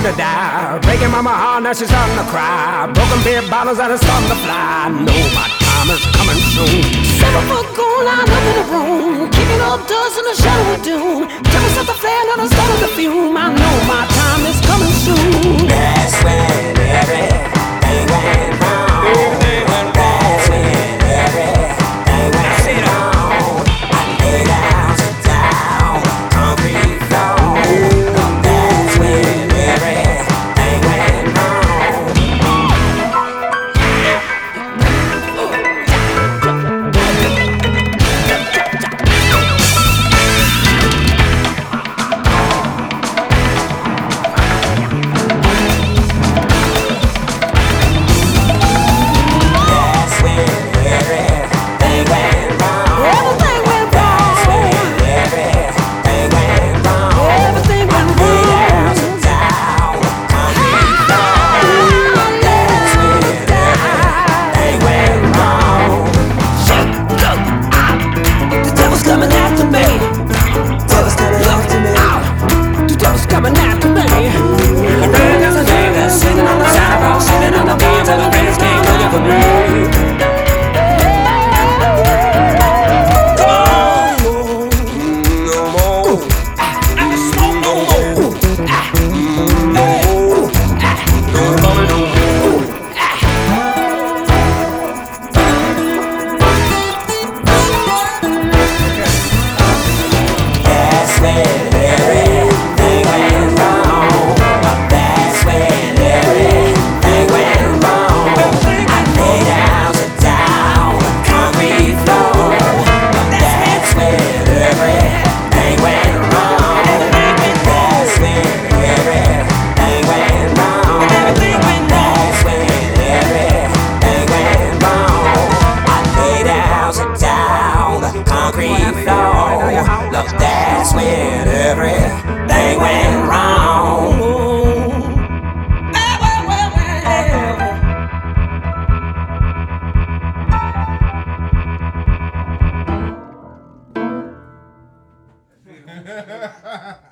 to die. Breaking mama heart, now she's starting to cry. Broken beer bottles that are starting to fly. No, my time is coming soon. 7 foot goon lined up in the room, kicking up dust in the shadow of doom. Tell me something fair, now I'm starting to fume. I know my time is coming soon. That's when everything went wrong. That's when everything went wrong. I lay down to down, concrete floor. That's when everything went wrong. That's when everything went wrong. Everything went That's wrong. when everything went wrong. Everything went Lay wrong. down to down, concrete floor. That's when everything went wrong. The devil's coming after me. Devil's coming after me. The devil's coming after me. The bird does a nigga sitting on the sidewalk, sitting on the beams, and the rains can't look for me. No more. I don't smoke no more. No more. That's when everything went wrong. That's when everything went wrong. I lay down to down, concrete floor. That's when everything went wrong. That's when everything went wrong. That's when everything went wrong. I lay down to down, the concrete floor. Look, that's when everything went wrong. Ha ha ha ha!